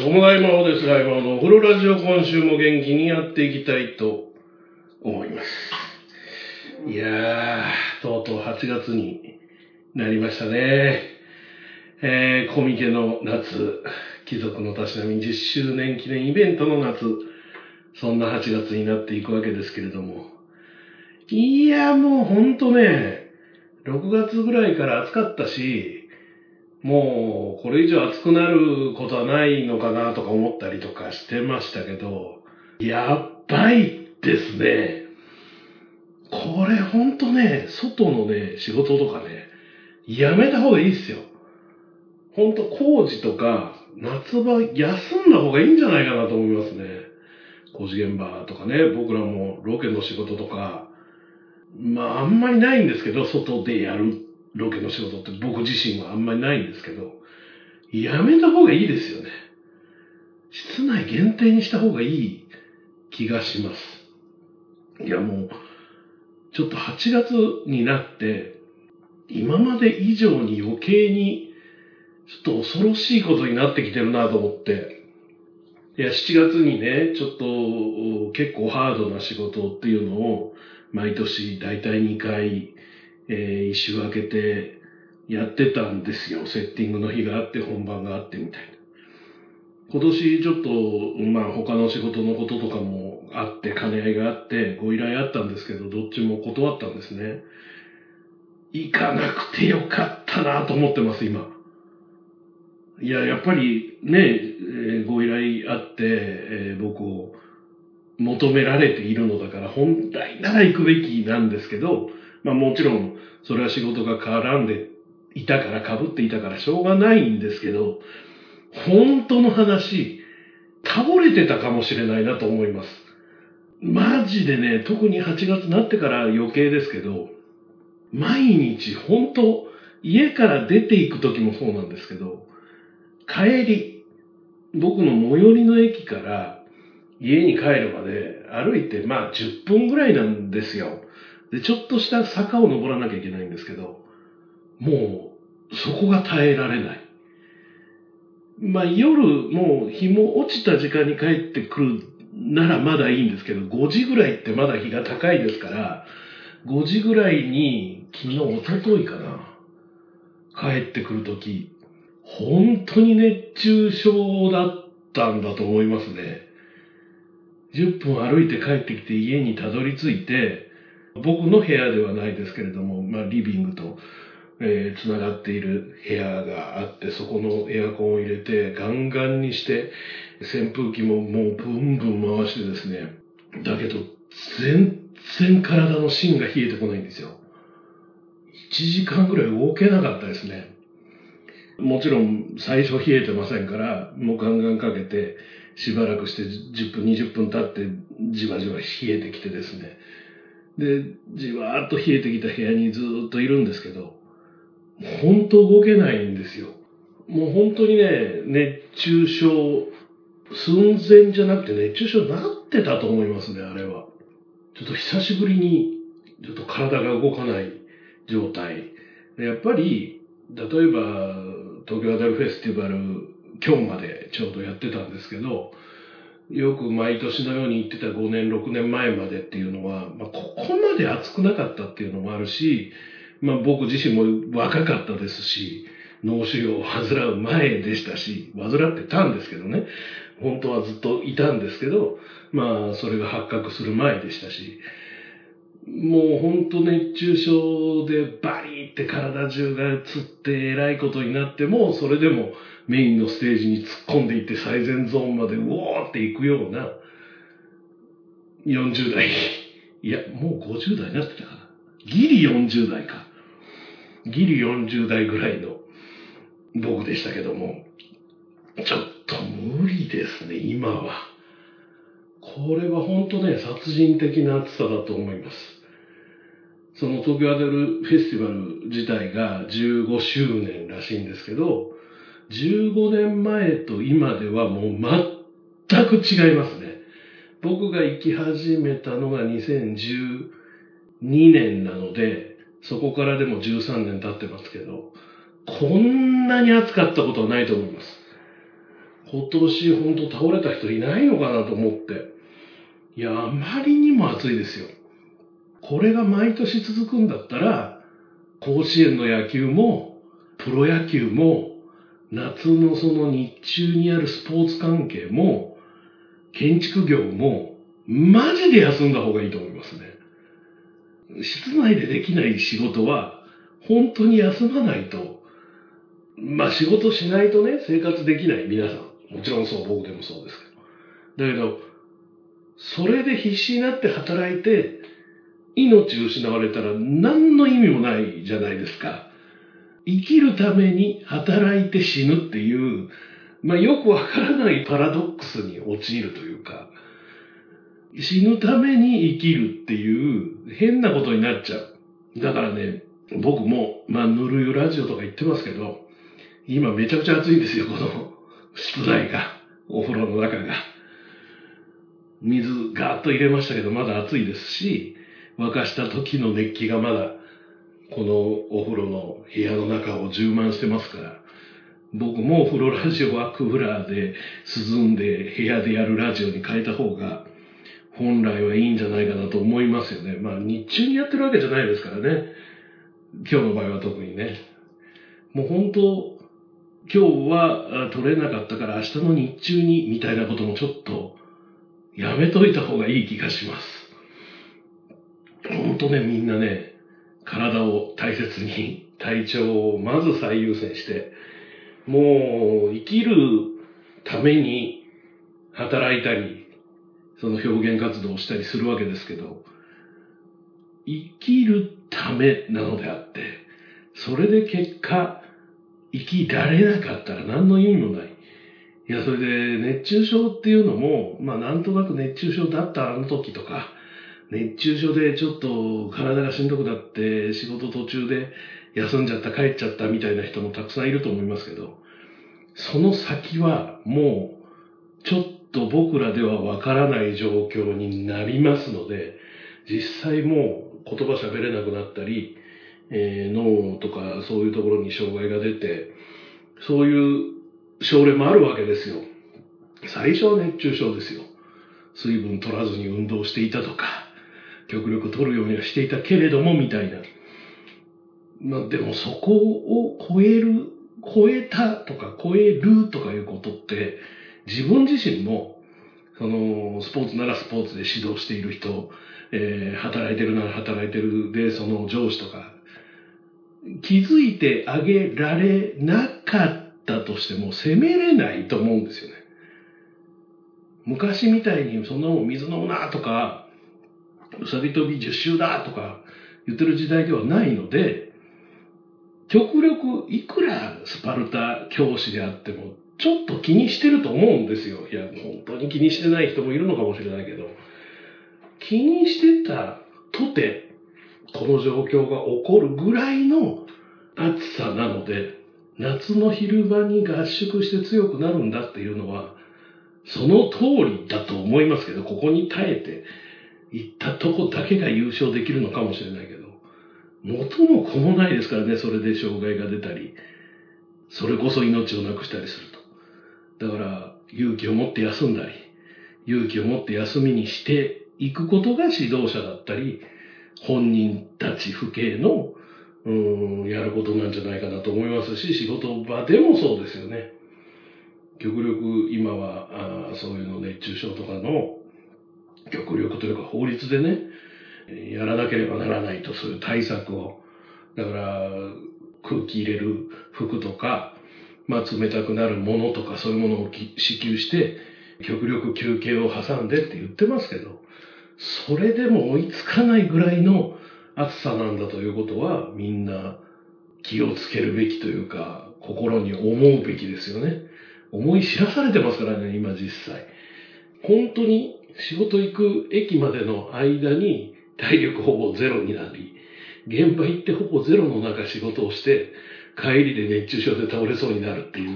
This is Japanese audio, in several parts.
どうも大魔王です。大魔王のお風呂ラジオ、今週も元気にやっていきたいと思います。いやー、とうとう8月になりましたね。コミケの夏、貴族のたしなみ10周年記念イベントの夏、そんな8月になっていくわけですけれども。いや、もうほんとね、6月ぐらいから暑かったし、もうこれ以上暑くなることはないのかなとか思ったりとかしてましたけど、やっばいですね。これほんとね、外のね、仕事とかね、やめた方がいいですよ。ほんと工事とか夏場休んだ方がいいんじゃないかなと思いますね。工事現場とかね、僕らもロケの仕事とか、あんまりないんですけど、外でやるロケの仕事って僕自身はあんまりないんですけど、やめた方がいいですよね。室内限定にした方がいい気がします。いやもう、ちょっと8月になって、今まで以上に余計に、ちょっと恐ろしいことになってきてるなと思って。いや、7月にね、ちょっと結構ハードな仕事っていうのを、毎年だいたい2回、一周空けてやってたんですよ。セッティングの日があって本番があってみたいな。今年ちょっと、他の仕事のこととかもあって、兼ね合いがあって、ご依頼あったんですけど、どっちも断ったんですね。行かなくてよかったなと思ってます、今。いや、やっぱりね、ご依頼あって、僕を求められているのだから、本来なら行くべきなんですけど、もちろん、それは仕事が絡んでいたから、被っていたからしょうがないんですけど、本当の話、倒れてたかもしれないなと思います。マジでね、特に8月になってから余計ですけど、毎日本当、家から出ていく時もそうなんですけど、帰り、僕の最寄りの駅から家に帰るまで歩いて10分ぐらいなんですよ。で、ちょっとした坂を登らなきゃいけないんですけど、もうそこが耐えられない。夜、もう日も落ちた時間に帰ってくるならまだいいんですけど、5時ぐらいってまだ日が高いですから、5時ぐらいに、昨日、一昨日かな、帰ってくるとき、本当に熱中症だったんだと思いますね。10分歩いて帰ってきて家にたどり着いて、僕の部屋ではないですけれども、リビングとつながっている部屋があって、そこのエアコンを入れてガンガンにして、扇風機ももうブンブン回してですね、だけど全然体の芯が冷えてこないんですよ。1時間ぐらい動けなかったですね。もちろん最初冷えてませんから、もうガンガンかけてしばらくして10分20分経ってじわじわ冷えてきてですね。で、じわーっと冷えてきた部屋にずーっといるんですけど、本当動けないんですよ。もう本当にね、熱中症、寸前じゃなくて熱中症になってたと思いますね、あれは。ちょっと久しぶりに、ちょっと体が動かない状態。でやっぱり、例えば、東京アダルフェスティバル、今日までちょうどやってたんですけど、よく毎年のように行ってた5年、6年前までっていうのは、ここまで暑くなかったっていうのもあるし、僕自身も若かったですし、脳腫瘍を患う前でしたし、患ってたんですけどね、本当はずっといたんですけど、それが発覚する前でしたし、もう本当熱中症でバリーって体中がつってえらいことになっても、それでもメインのステージに突っ込んでいって最前ゾーンまでウォーっていくような40代、いや、もう50代になってたかな。ギリ40代か。ギリ40代ぐらいの僕でしたけども、ちょっと無理ですね、今は。これは本当ね、殺人的な暑さだと思います。その東京アダルフェスティバル自体が15周年らしいんですけど、15年前と今ではもう全く違いますね。僕が行き始めたのが2012年なので、そこからでも13年経ってますけど、こんなに暑かったことはないと思います。 今年本当倒れた人いないのかなと思って。いや、あまりにも暑いですよ。これが毎年続くんだったら、甲子園の野球も、プロ野球も、夏のその日中にあるスポーツ関係も、建築業も、マジで休んだ方がいいと思いますね。室内でできない仕事は、本当に休まないと、仕事しないとね、生活できない皆さん。もちろんそう、僕でもそうですけど。だけど、それで必死になって働いて、命を失われたら何の意味もないじゃないですか。生きるために働いて死ぬっていう、よくわからないパラドックスに陥るというか、死ぬために生きるっていう変なことになっちゃう。だからね、僕も、ぬるゆラジオとか言ってますけど、今めちゃくちゃ暑いんですよ、この室内が、お風呂の中が。水ガーッと入れましたけど、まだ暑いですし、沸かした時の熱気がまだ、このお風呂の部屋の中を充満してますから、僕もお風呂ラジオはクーラーで涼んで部屋でやるラジオに変えた方が、本来はいいんじゃないかなと思いますよね。日中にやってるわけじゃないですからね。今日の場合は特にね。もう本当、今日は取れなかったから明日の日中にみたいなこともちょっとやめといた方がいい気がします。本当ね、みんなね、体を大切に、体調をまず最優先して、もう生きるために働いたり、その表現活動をしたりするわけですけど、生きるためなのであって、それで結果、生きられなかったら何の意味もない。いや、それで熱中症っていうのも、なんとなく熱中症だったあの時とか、熱中症でちょっと体がしんどくなって仕事途中で休んじゃった帰っちゃったみたいな人もたくさんいると思いますけど、その先はもうちょっと僕らではわからない状況になりますので、実際もう言葉喋れなくなったり、脳とかそういうところに障害が出て、そういう症例もあるわけですよ。最初は熱中症ですよ。水分取らずに運動していたとか、極力取るようにはしていたけれどもみたいな。でもそこを超えたとか超えるとかいうことって、自分自身も、スポーツならスポーツで指導している人、働いてるなら働いてるで、その上司とか、気づいてあげられなかったとしても責めれないと思うんですよね。昔みたいにそんなもん水飲むなとか、うさぎ跳び10周だとか言ってる時代ではないので、極力いくらスパルタ教師であっても、ちょっと気にしてると思うんですよ。いや、本当に気にしてない人もいるのかもしれないけど、気にしてたとて、この状況が起こるぐらいの暑さなので、夏の昼間に合宿して強くなるんだっていうのは、その通りだと思いますけど、ここに耐えていったとこだけが優勝できるのかもしれないけど、元も子もないですからね、それで障害が出たり、それこそ命をなくしたりすると。だから、勇気を持って休んだり、勇気を持って休みにしていくことが指導者だったり、本人たち父兄のやることなんじゃないかなと思いますし、仕事場でもそうですよね。極力今はそういうの熱中症とかの極力というか法律でね、やらなければならないと、そういう対策を。だから空気入れる服とか、冷たくなるものとかそういうものを支給して、極力休憩を挟んでって言ってますけど、それでも追いつかないぐらいの暑さなんだということは、みんな気をつけるべきというか、心に思うべきですよね。思い知らされてますからね、今実際。本当に仕事行く駅までの間に体力ほぼゼロになり、現場行ってほぼゼロの中仕事をして、帰りで熱中症で倒れそうになるっていう。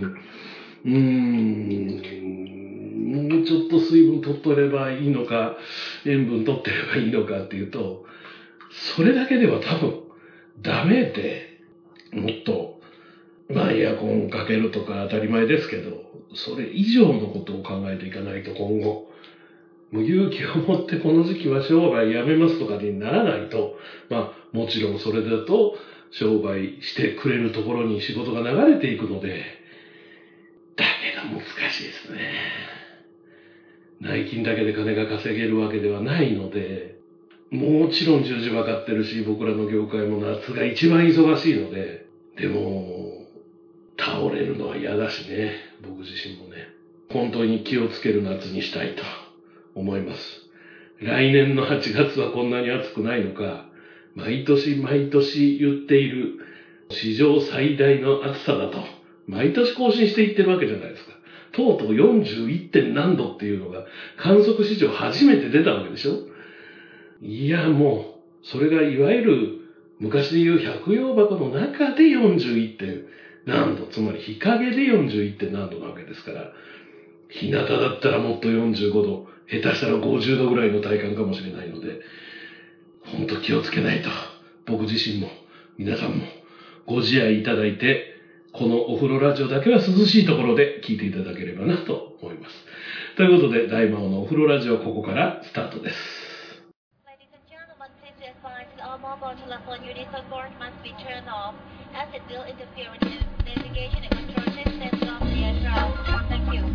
もうちょっと水分取っとればいいのか、塩分取ってればいいのかっていうと、それだけでは多分ダメで、もっとエアコンかけるとか当たり前ですけど、それ以上のことを考えていかないと今後、無勇気を持ってこの時期は商売やめますとかにならないと、もちろんそれだと商売してくれるところに仕事が流れていくので、だけど難しいですね。内勤だけで金が稼げるわけではないので、もちろん重々わかってるし、僕らの業界も夏が一番忙しいので、でも、倒れるのは嫌だしね、僕自身もね。本当に気をつける夏にしたいと思います。来年の8月はこんなに暑くないのか、毎年毎年言っている史上最大の暑さだと、毎年更新していってるわけじゃないですか。とうとう 41. 点何度っていうのが観測史上初めて出たわけでしょ。いやもう、それがいわゆる昔でいう百葉箱の中で 41. 点何度、つまり日陰で 41. 点何度なわけですから、日向だったらもっと45度、下手したら50度ぐらいの体感かもしれないので、本当気をつけないと、僕自身も皆さんもご自愛いただいて、このお風呂ラジオだけは涼しいところで聞いていただければなと思います。ということで、大魔王のお風呂ラジオここからスタートです。 Ladies and gentlemen, please be advised that all mobile telephone units on board must be turned off, as it will interfere with the navigation and control systems of the aircraft. Thank you.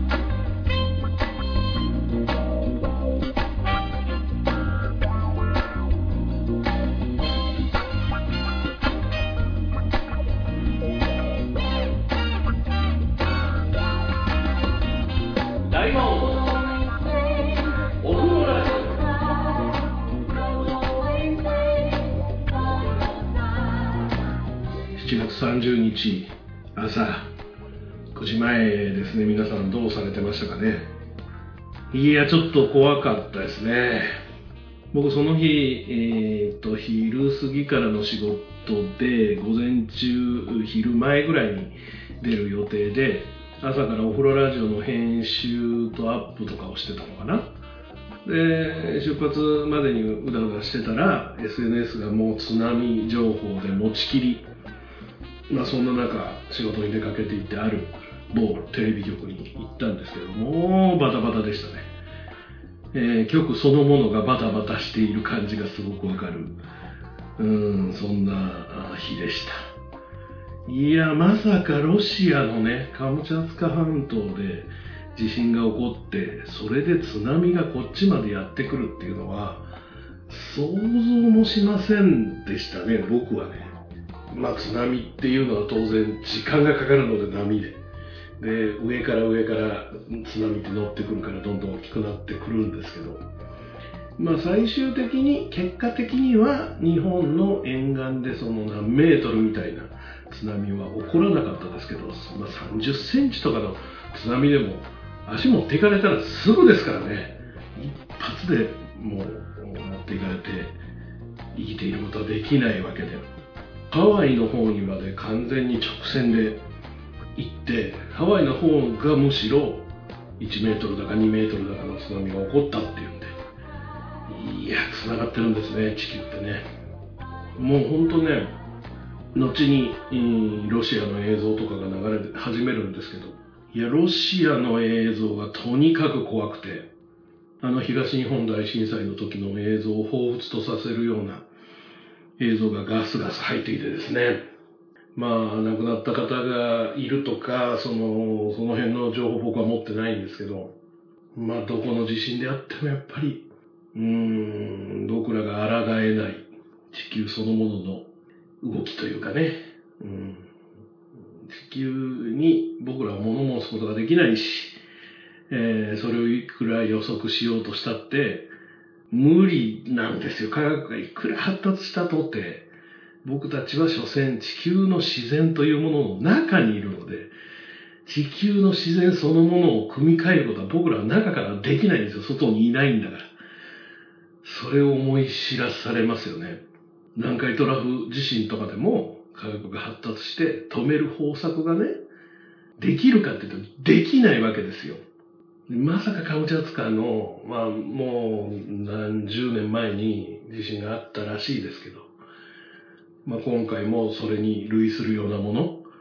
大魔王のお風呂ラジオ。7月30日朝9時前ですね。皆さんどうされてましたかね。いや、ちょっと怖かったですね。僕その日、昼過ぎからの仕事で、午前中、昼前ぐらいに出る予定で、朝からお風呂ラジオの編集とアップとかをしてたのかな。で、出発までにうだうだしてたら、SNS がもう津波情報で持ちきり、そんな中、仕事に出かけていってある某テレビ局に行ったんですけども、バタバタでしたね。局そのものがバタバタしている感じがすごくわかる。そんな日でした。いや、まさかロシアのね、カムチャツカ半島で地震が起こって、それで津波がこっちまでやってくるっていうのは、想像もしませんでしたね、僕はね。津波っていうのは当然時間がかかるので波で。で、上から津波って乗ってくるからどんどん大きくなってくるんですけど、最終的に、結果的には日本の沿岸でその何メートルみたいな津波は起こらなかったですけど、30センチとかの津波でも足持っていかれたらすぐですからね。一発でもう持っていかれて生きていることはできないわけで、ハワイの方にまで完全に直線で行って、ハワイの方がむしろ1メートルだか2メートルだかの津波が起こったっていうんで、いや、繋がってるんですね、地球ってね。もうほんとね、後にロシアの映像とかが流れ始めるんですけど、いや、ロシアの映像がとにかく怖くて、東日本大震災の時の映像を彷彿とさせるような映像がガスガス入っていてですね、亡くなった方がいるとか、その辺の情報僕は持ってないんですけど、どこの地震であってもやっぱり、僕らが抗えない地球そのものの動きというかね、地球に僕らは物申すことができないし、それをいくら予測しようとしたって無理なんですよ。科学がいくら発達したとて、僕たちは所詮地球の自然というものの中にいるので、地球の自然そのものを組み替えることは僕らは中からできないんですよ。外にいないんだから。それを思い知らされますよね。南海トラフ地震とかでも科学が発達して止める方策がね、できるかって言うとできないわけですよ。まさかカムチャツカの、もう何十年前に地震があったらしいですけど、今回もそれに類するようなもの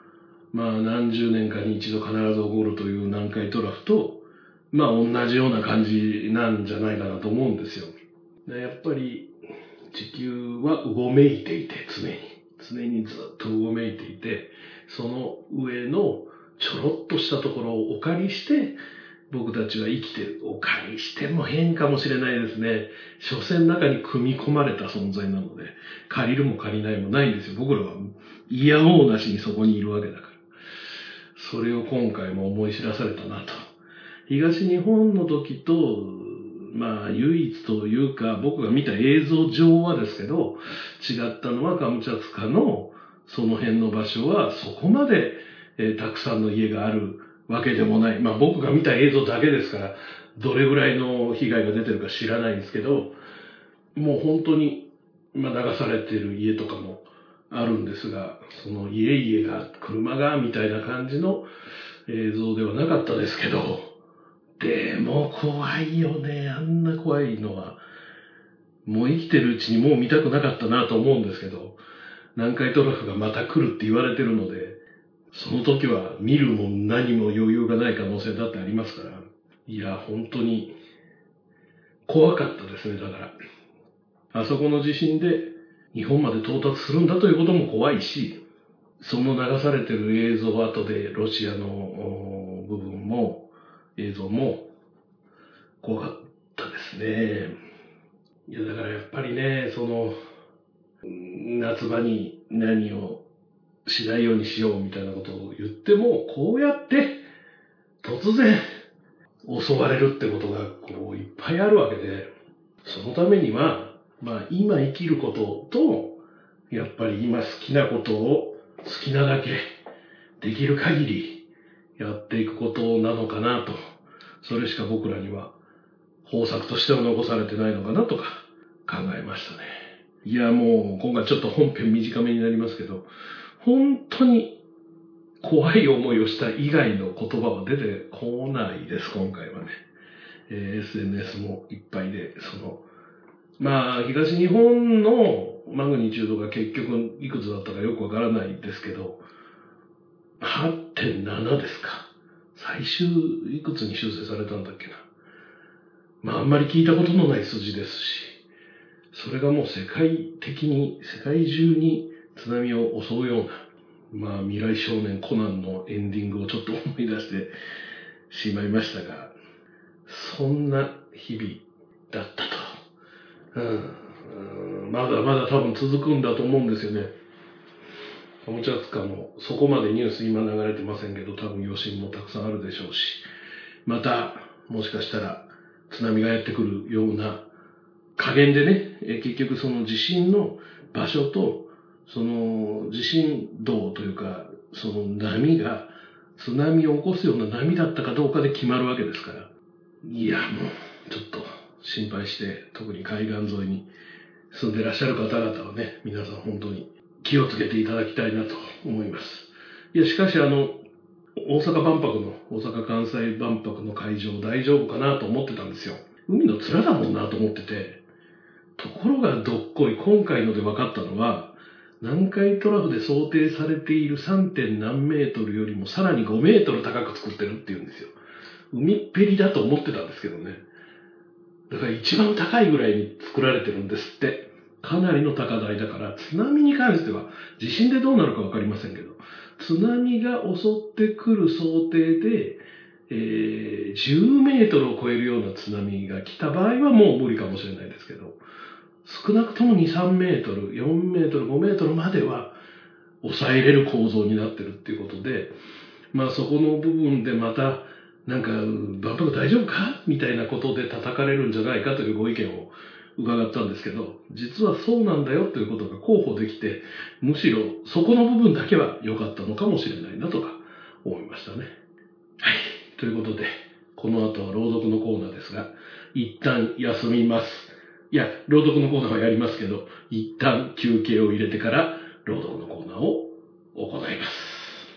何十年かに一度必ず起こるという南海トラフと、同じような感じなんじゃないかなと思うんですよ。やっぱり地球はうごめいていて、常にずっとうごめいていて、その上のちょろっとしたところをお借りして、僕たちは生きてる。お借りしても変かもしれないですね。所詮中に組み込まれた存在なので、借りるも借りないもないんですよ。僕らは嫌おうなしにそこにいるわけだから。それを今回も思い知らされたなと。東日本の時と、唯一というか、僕が見た映像上はですけど、違ったのはカムチャツカのその辺の場所はそこまで、たくさんの家があるわけでもない。僕が見た映像だけですから、どれぐらいの被害が出てるか知らないんですけど、もう本当に、流されている家とかもあるんですが、その家が、車が、みたいな感じの映像ではなかったですけど、でも怖いよね。あんな怖いのは。もう生きてるうちにもう見たくなかったなと思うんですけど、南海トラフがまた来るって言われてるので、その時は見るも何も余裕がない可能性だってありますから。いや、本当に怖かったですね。だから、あそこの地震で日本まで到達するんだということも怖いし、その流されてる映像後でロシアの部分も、映像も怖かったですね。いや、だからやっぱりね、夏場に何をしないようにしようみたいなことを言っても、こうやって突然襲われるってことがいっぱいあるわけで、そのためには、今生きることと、やっぱり今好きなことを好きなだけできる限りやっていくことなのかなと。それしか僕らには方策としては残されてないのかなとか考えましたね。いや、もう今回ちょっと本編短めになりますけど、本当に怖い思いをした以外の言葉は出てこないです、今回はね。SNS もいっぱいで、東日本のマグニチュードが結局いくつだったかよくわからないですけど、8.7 ですか。最終いくつに修正されたんだっけな。あんまり聞いたことのない数字ですし、それがもう世界中に津波を襲うような、未来少年コナンのエンディングをちょっと思い出してしまいましたが、そんな日々だったと。まだまだ多分続くんだと思うんですよね。カムチャツカもそこまでニュース今流れてませんけど、多分余震もたくさんあるでしょうし、またもしかしたら津波がやってくるような加減でね、結局その地震の場所とその地震動というか、その波が津波を起こすような波だったかどうかで決まるわけですから、いや、もうちょっと心配して、特に海岸沿いに住んでらっしゃる方々はね、皆さん本当に気をつけていただきたいなと思います。いや、しかし大阪・関西万博の会場大丈夫かなと思ってたんですよ。海の面だもんなと思ってて。ところがどっこい、今回ので分かったのは、南海トラフで想定されている 3. 何メートルよりもさらに5メートル高く作ってるっていうんですよ。海っぺりだと思ってたんですけどね。だから一番高いぐらいに作られてるんですって。かなりの高台だから、津波に関しては、地震でどうなるかわかりませんけど、津波が襲ってくる想定で、10メートルを超えるような津波が来た場合はもう無理かもしれないですけど、少なくとも2、3メートル、4メートル、5メートルまでは抑えれる構造になってるっていうことで、そこの部分でまた、万博大丈夫かみたいなことで叩かれるんじゃないかというご意見を伺ったんですけど、実はそうなんだよということが候補できて、むしろそこの部分だけは良かったのかもしれないなとか思いましたね。はい。ということで、この後は朗読のコーナーですが、一旦休みます。いや、朗読のコーナーはやりますけど、一旦休憩を入れてから朗読のコーナーを行います。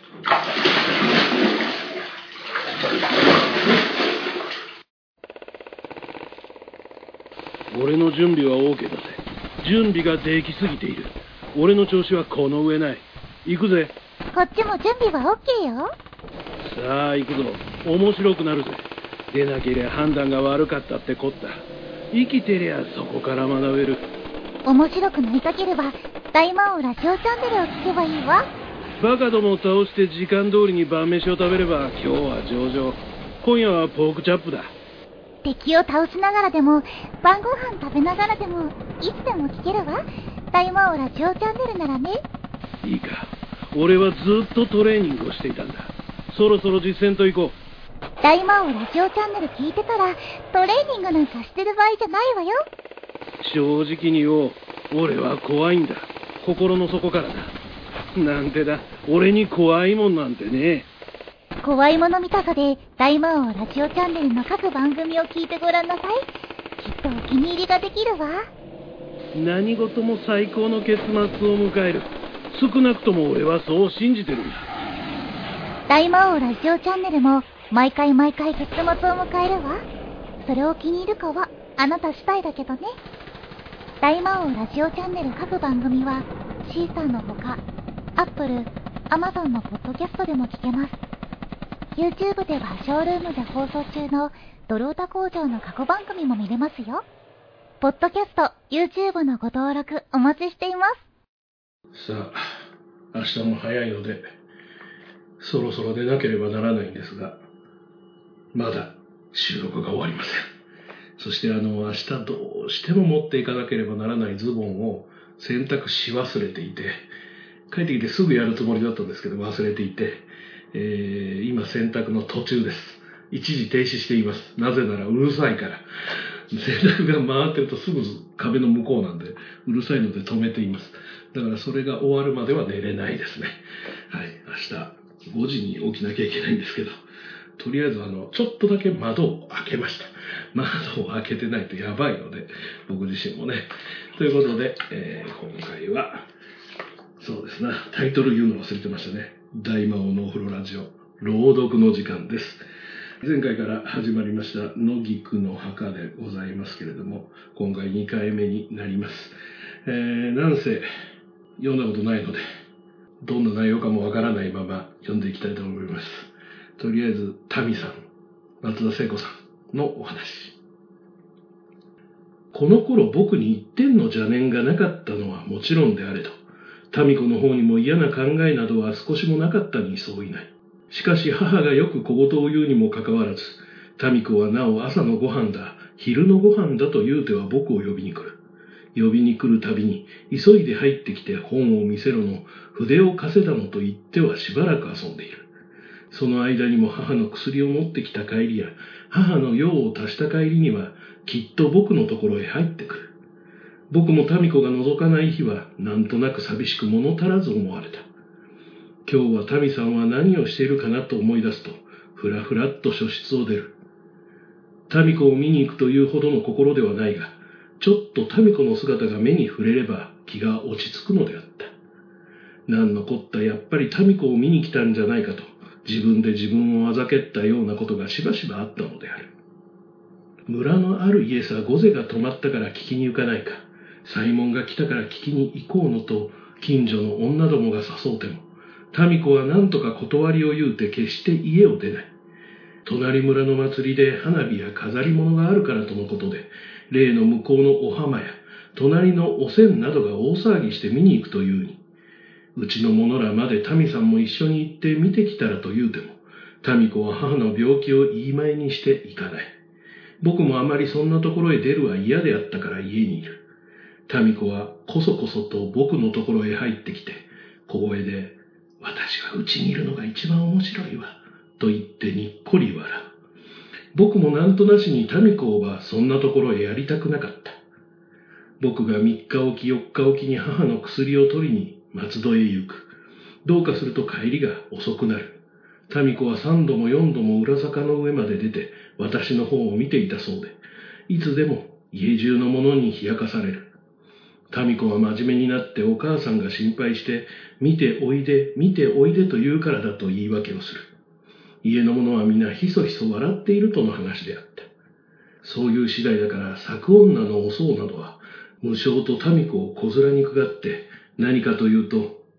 俺の準備は OK だぜ。準備ができすぎている。俺の調子はこの上ない。行くぜ。 こっちも準備は OK よ。 さあ行くぞ。面白くなるぜ。出なけりゃ判断が悪かったってこった。生きてりゃそこから学べる。 面白くなりたければ大魔王ラジオチャンネルを聞けばいいわ。 バカどもを倒して時間通りに晩飯を食べれば今日は上々。今夜はポークチャップだ。 敵を倒しながらでも晩ご飯食べながらでもいつでも聞けるわ。大魔王ラジオチャンネルならね。 いいか、俺はずっとトレーニングをしていたんだ。そろそろ実践と行こう。 大魔王ラジオチャンネル聞いてたらトレーニングなんかしてる場合じゃないわよ。 正直に言おう。俺は怖いんだ。心の底からだ。なんてだ、俺に怖いもんなんてね。 怖いもの見たさで大魔王ラジオチャンネルの各番組を聞いてごらんなさい。きっとお気に入りができるわ。 何事も最高の結末を迎える。少なくとも俺はそう信じてるんだ。 大魔王ラジオチャンネルも毎回結末を迎えるわ。それを気に入るかはあなた次第だけどね。大魔王ラジオチャンネル各番組はシーサーのほか Apple、Amazon のポッドキャストでも聞けます。YouTube ではショールームで放送中のドロータ工場の過去番組も見れますよ。ポッドキャスト、YouTube のご登録お待ちしています。 さあ、明日も早いので、そろそろ出なければならないんですが、まだ収録が終わりません。そして明日どうしても持っていかなければならないズボンを洗濯し忘れていて、帰ってきてすぐやるつもりだったんですけど忘れていて、今洗濯の途中です。一時停止しています。なぜならうるさいから。洗濯が回ってるとすぐ壁の向こうなんで、うるさいので止めています。だからそれが終わるまでは寝れないですね。はい、明日5時に起きなきゃいけないんですけど、とりあえずちょっとだけ窓を開けました。窓を開けてないとやばいので、僕自身もね。ということで、今回は、そうですな、タイトル言うの忘れてましたね。大魔王のお風呂ラジオ、朗読の時間です。前回から始まりました野菊の墓でございますけれども、今回2回目になります。なんせ読んだことないので、どんな内容かもわからないまま読んでいきたいと思います。とりあえず、タミさん、松田聖子さんのお話。この頃僕に一点の邪念がなかったのはもちろんであれど、民子の方にも嫌な考えなどは少しもなかったに相違ない。しかし母がよく小言を言うにもかかわらず、民子はなお朝のご飯だ、昼のご飯だと言うては僕を呼びに来る。呼びに来るたびに、急いで入ってきて本を見せろの、筆を貸せだのと言ってはしばらく遊んでいる。その間にも母の薬を持ってきた帰りや、母の用を足した帰りには、きっと僕のところへ入ってくる。僕も民子が覗かない日は、なんとなく寂しく物足らず思われた。今日は民さんは何をしているかなと思い出すと、ふらふらっと書室を出る。民子を見に行くというほどの心ではないが、ちょっと民子の姿が目に触れれば気が落ち着くのであった。なんのこったやっぱり民子を見に来たんじゃないかと、自分で自分をあざけったようなことがしばしばあったのである。村のある家さ御勢が泊まったから聞きに行かないか、西門が来たから聞きに行こうのと、近所の女どもが誘うても、民子は何とか断りを言うて決して家を出ない。隣村の祭りで花火や飾り物があるからとのことで、例の向こうのお浜や隣のおせんなどが大騒ぎして見に行くというに、うちの者らまで民さんも一緒に行って見てきたらと言うても、民子は母の病気を言い前にして行かない。僕もあまりそんなところへ出るは嫌であったから家にいる。民子はこそこそと僕のところへ入ってきて、小声で、私はうちにいるのが一番面白いわ、と言ってにっこり笑う。僕もなんとなしに民子はそんなところへやりたくなかった。僕が3日おき4日おきに母の薬を取りに松戸へ行く。どうかすると帰りが遅くなる。民子は3度も4度も裏坂の上まで出て私の方を見ていたそうで、いつでも家中の者に冷やかされる。民子は真面目になってお母さんが心配して、見ておいで、見ておいでと言うからだと言い訳をする。家の者は皆ひそひそ笑っているとの話であった。そういう次第だから作女のおそうなどは、無償と民子を小面にくがって、何かというと、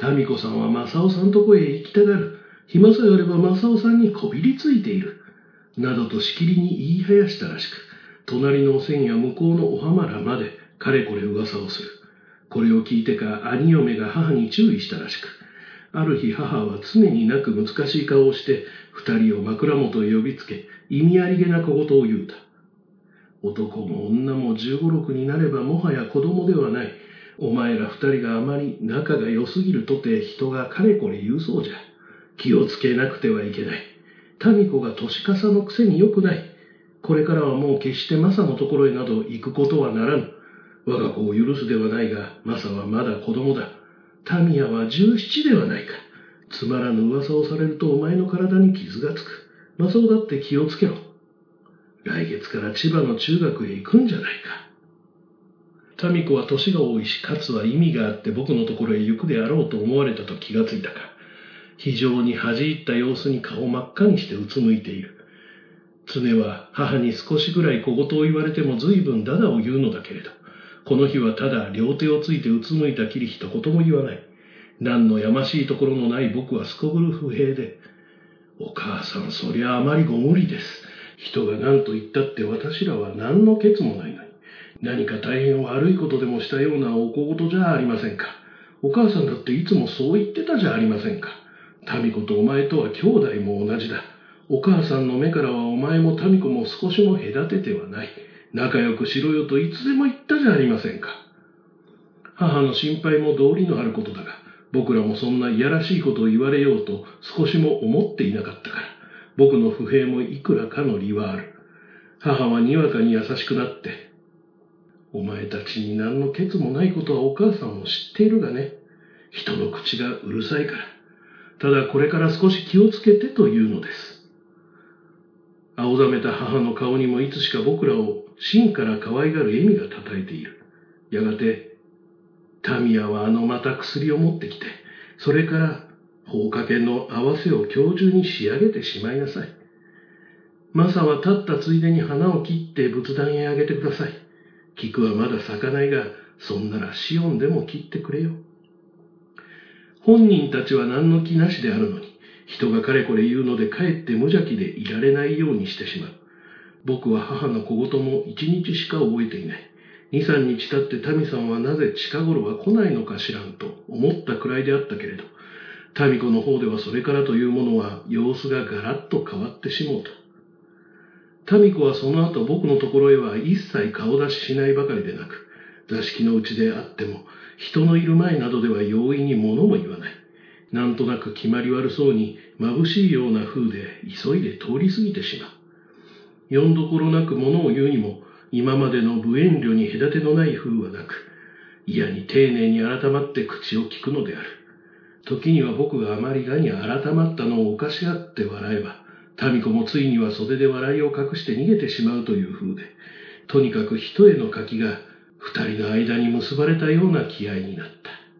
民子さんは正雄さんとこへ行きたがる。暇さえあれば正雄さんにこびりついている。などとしきりに言いはやしたらしく、隣のおせんや向こうのお浜らまでかれこれ噂をする。これを聞いてか兄嫁が母に注意したらしく、ある日母は常になく難しい顔をして二人を枕元へ呼びつけ、意味ありげな小言を言うた。男も女も15、16になればもはや子供ではない。お前ら二人があまり仲が良すぎるとて人がかれこれ言うそうじゃ。気をつけなくてはいけない。民子が年かさのくせに良くない。これからはもう決してマサのところへなど行くことはならぬ。我が子を許すではないが、マサはまだ子供だ。タミヤは17ではないか。つまらぬ噂をされるとお前の体に傷がつく。マサオだって気をつけろ。来月から千葉の中学へ行くんじゃないか。民子は年が多いし、かつは意味があって僕のところへ行くであろうと思われたと気がついたか。非常に恥じ入った様子に顔を真っ赤にしてうつむいている。常は母に少しぐらい小言を言われても随分ダダを言うのだけれど、この日はただ両手をついてうつむいたきり一言も言わない。何のやましいところのない僕はすこぶる不平で、お母さん、そりゃあまりご無理です。人が何と言ったって私らは何のケツもないのに、何か大変悪いことでもしたようなお小言じゃありませんか。お母さんだっていつもそう言ってたじゃありませんか。民子とお前とは兄弟も同じだ。お母さんの目からはお前も民子も少しも隔ててはない。仲良くしろよといつでも言ったじゃありませんか。母の心配も道理のあることだが、僕らもそんないやらしいことを言われようと少しも思っていなかったから、僕の不平もいくらかの理はある。母はにわかに優しくなって、お前たちに何のケツもないことはお母さんも知っているがね。人の口がうるさいから。ただこれから少し気をつけてというのです。青ざめた母の顔にもいつしか僕らを芯から可愛がる笑みがたたえている。やがて、タミヤはまた薬を持ってきて、それから放火犬の合わせを今日中に仕上げてしまいなさい。マサは立ったついでに花を切って仏壇へあげてください。菊はまだ咲かないが、そんならシオンでも切ってくれよ。本人たちは何の気なしであるのに、人がかれこれ言うのでかえって無邪気でいられないようにしてしまう。僕は母の小言も1日しか覚えていない。2、3日経って民さんはなぜ近頃は来ないのか知らんと思ったくらいであったけれど、民子の方ではそれからというものは様子がガラッと変わってしもうと。民子はその後僕のところへは一切顔出ししないばかりでなく、座敷のうちであっても人のいる前などでは容易に物も言わない。なんとなく決まり悪そうに眩しいような風で急いで通り過ぎてしまう。よんどころなく物を言うにも今までの無遠慮に隔てのない風はなく、嫌に丁寧に改まって口を聞くのである。時には僕があまりがに改まったのをおかしがって笑えば、民子もついには袖で笑いを隠して逃げてしまうという風で、とにかく一重の柿が二人の間に結ばれたような気合になった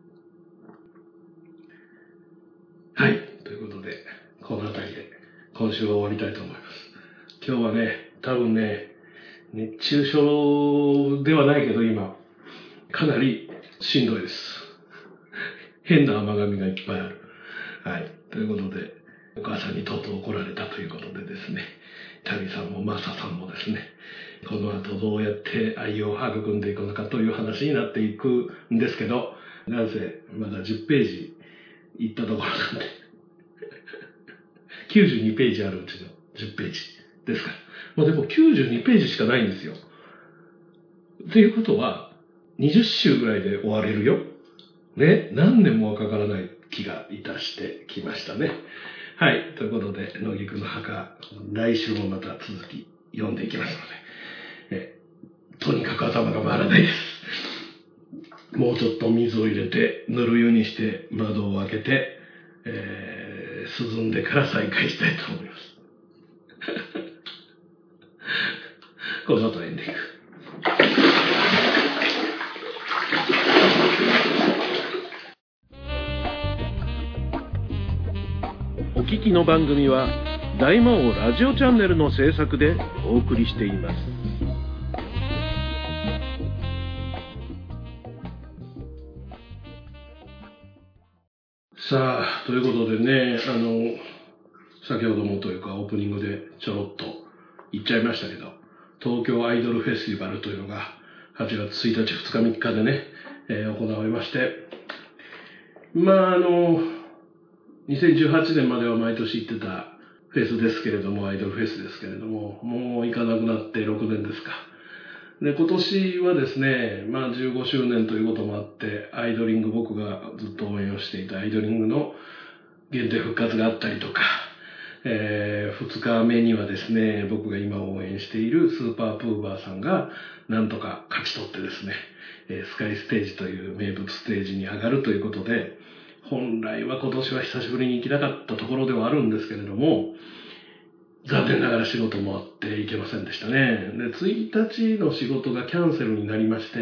。はい。ということで、この辺りで今週は終わりたいと思います。今日はね、多分ね、熱中症ではないけど今、かなりしんどいです。変な甘噛みがいっぱいある。はい。ということで、お母さんにとうとう怒られたということでですね、タミさんもマサさんもですね、この後どうやって愛を育んでいくのかという話になっていくんですけど、なんせまだ10ページいったところなんで、92ページあるうちの10ページですから。まあでも92ページしかないんですよ。っていうことは、20週ぐらいで終われるよ。ね、何年もかからない気がいたしてきましたね。はい。ということで、野菊の墓、来週もまた続き読んでいきますので、とにかく頭が回らないです。もうちょっと水を入れて、ぬる湯にして窓を開けて、涼んでから再開したいと思います。この後エンディング。 お聞きの番組は大魔王ラジオチャンネルの制作でお送りしています。 さあ、ということでね、先ほどもというかオープニングでちょろっと言っちゃいましたけど、東京アイドルフェスティバルというのが8月1日、2日、3日でね、行われまして、2018年までは毎年行ってたフェスですけれども、アイドルフェスですけれども、もう行かなくなって6年ですか。で、今年はですね、15周年ということもあって、アイドリング、僕がずっと応援をしていたアイドリングの限定復活があったりとか、2日目にはですね、僕が今応援しているスーパープーバーさんがなんとか勝ち取ってですね、スカイステージという名物ステージに上がるということで、本来は今年は久しぶりに行きたかったところではあるんですけれども、残念ながら仕事もあって行けませんでしたね。で、1日の仕事がキャンセルになりまして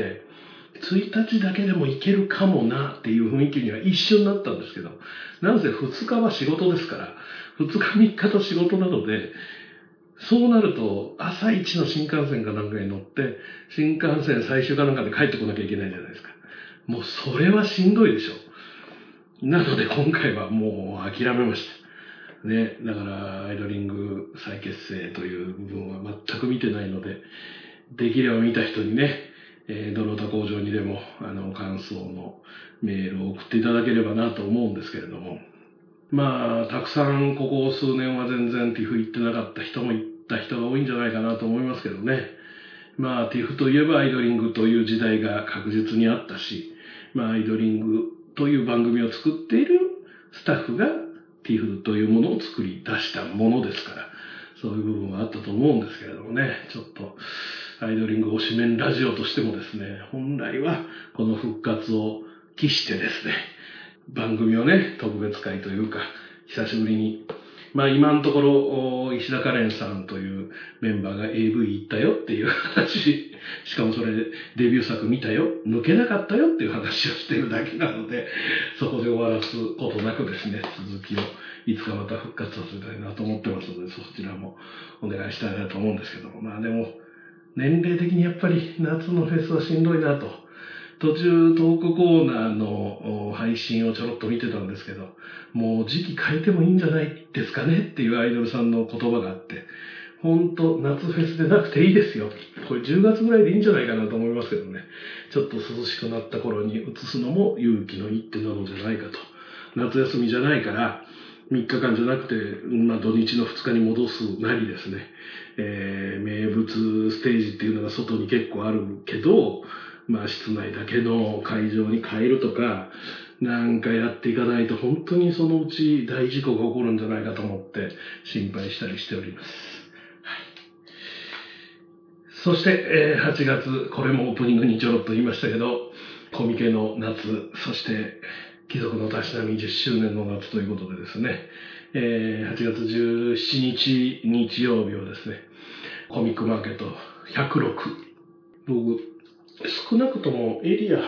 、1日だけでも行けるかもなっていう雰囲気には一瞬なったんですけど、なんせ2日は仕事ですから、2日3日と仕事なので、そうなると朝一の新幹線かなんかに乗って、新幹線最終かなんかで帰ってこなきゃいけないじゃないですか。もうそれはしんどいでしょ。なので今回はもう諦めました。ね、だからアイドリング再結成という部分は全く見てないので、できれば見た人にね、ドロータ工場にでも感想のメールを送っていただければなと思うんですけれども、たくさんここ数年は全然ティフ行ってなかった人も行った人が多いんじゃないかなと思いますけどね。ティフといえばアイドリングという時代が確実にあったし、アイドリングという番組を作っているスタッフがティフというものを作り出したものですから、そういう部分はあったと思うんですけれどもね、ちょっとアイドリング推しメンラジオとしてもですね、本来はこの復活を期してですね、番組をね、特別会というか、久しぶりに、今のところ、石田カレンさんというメンバーが AV 行ったよっていう話、しかもそれでデビュー作見たよ、抜けなかったよっていう話をしているだけなので、そこで終わらすことなくですね、続きをいつかまた復活させたいなと思ってますので、そちらもお願いしたいなと思うんですけども、でも、年齢的にやっぱり夏のフェスはしんどいなと。途中トークコーナーの配信をちょろっと見てたんですけど、もう時期変えてもいいんじゃないですかねっていうアイドルさんの言葉があって、本当夏フェスでなくていいですよ。これ10月ぐらいでいいんじゃないかなと思いますけどね。ちょっと涼しくなった頃に移すのも勇気の一手なのじゃないかと。夏休みじゃないから、3日間じゃなくて、土日の2日に戻すなりですね、名物ステージっていうのが外に結構あるけど、室内だけの会場に変えるとか、なんかやっていかないと本当にそのうち大事故が起こるんじゃないかと思って心配したりしております。はい、そして、8月、これもオープニングにちょろっと言いましたけど、コミケの夏、そして貴族のたしなみ10周年の夏ということでですね、8月17日日曜日はですね、コミックマーケット106、僕、少なくともエリア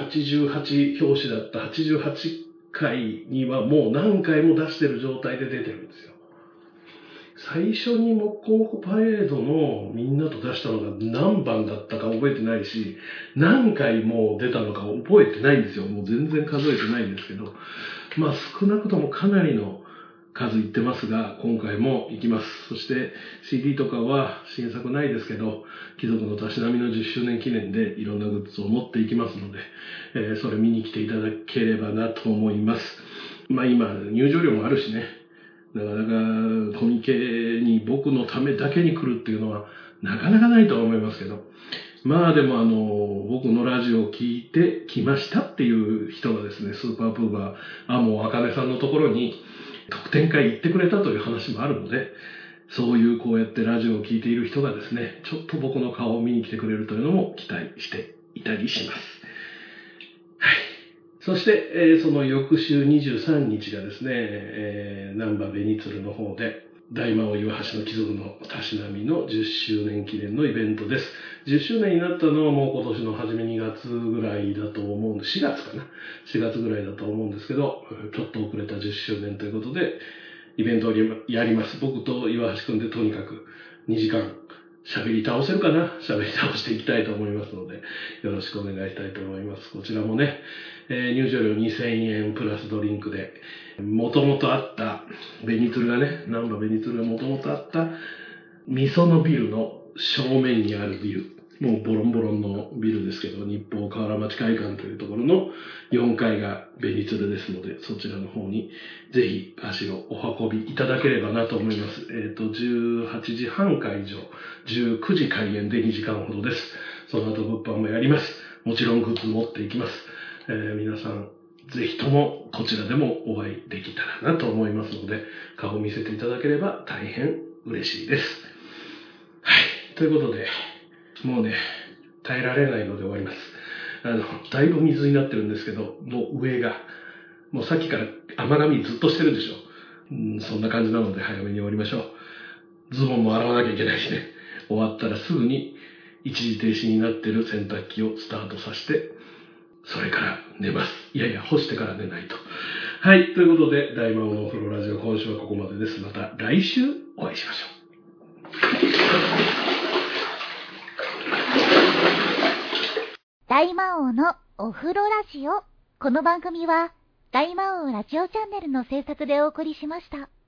88表紙だった88回にはもう何回も出してる状態で出てるんですよ。最初にもっこもこパレードのみんなと出したのが何番だったか覚えてないし、何回も出たのか覚えてないんですよ。もう全然数えてないんですけど、少なくともかなりの数いってますが、今回も行きます。そして CD とかは新作ないですけど、貴族のたしなみの10周年記念でいろんなグッズを持っていきますので、それ見に来ていただければなと思います。今入場料もあるしね、なかなかコミケに僕のためだけに来るっていうのはなかなかないとは思いますけど、でも僕のラジオを聞いてきましたっていう人がですね、スーパープーバー、もうあかねさんのところに特典会行ってくれたという話もあるので、そういうこうやってラジオを聞いている人がですね、ちょっと僕の顔を見に来てくれるというのも期待していたりします。はい。そして、その翌週23日がですね、難波紅鶴の方で、大魔王岩橋の貴族のたしなみの10周年記念のイベントです。10周年になったのはもう今年の初め2月ぐらいだと思うんで、4月かな ?4 月ぐらいだと思うんですけど、ちょっと遅れた10周年ということで、イベントをやります。僕と岩橋くんでとにかく2時間喋り倒せるかな、喋り倒していきたいと思いますので、よろしくお願いしたいと思います。こちらもね、入場料2000円プラスドリンクでもともとあった、紅鶴がね、難波紅鶴がもともとあった、みそのビルの正面にあるビル、もうボロンボロンのビルですけど、日報河原町会館というところの4階が紅鶴ですので、そちらの方にぜひ足をお運びいただければなと思います。18時半会場、19時開演で2時間ほどです。その後物販もやります。もちろんグッズ持っていきます。皆さん、ぜひともこちらでもお会いできたらなと思いますので、顔を見せていただければ大変嬉しいです。はい。ということで、もうね、耐えられないので終わります。だいぶ水になってるんですけど、もう上が、もうさっきから甘噛みずっとしてるでしょ。そんな感じなので早めに終わりましょう。ズボンも洗わなきゃいけないしね。終わったらすぐに一時停止になってる洗濯機をスタートさせて、それから寝ます。いやいや、干してから寝ないと。はい。ということで、大魔王のお風呂ラジオ、今週はここまでです。また来週お会いしましょう。 大魔王のお風呂ラジオ。この番組は大魔王ラジオチャンネルの制作でお送りしました。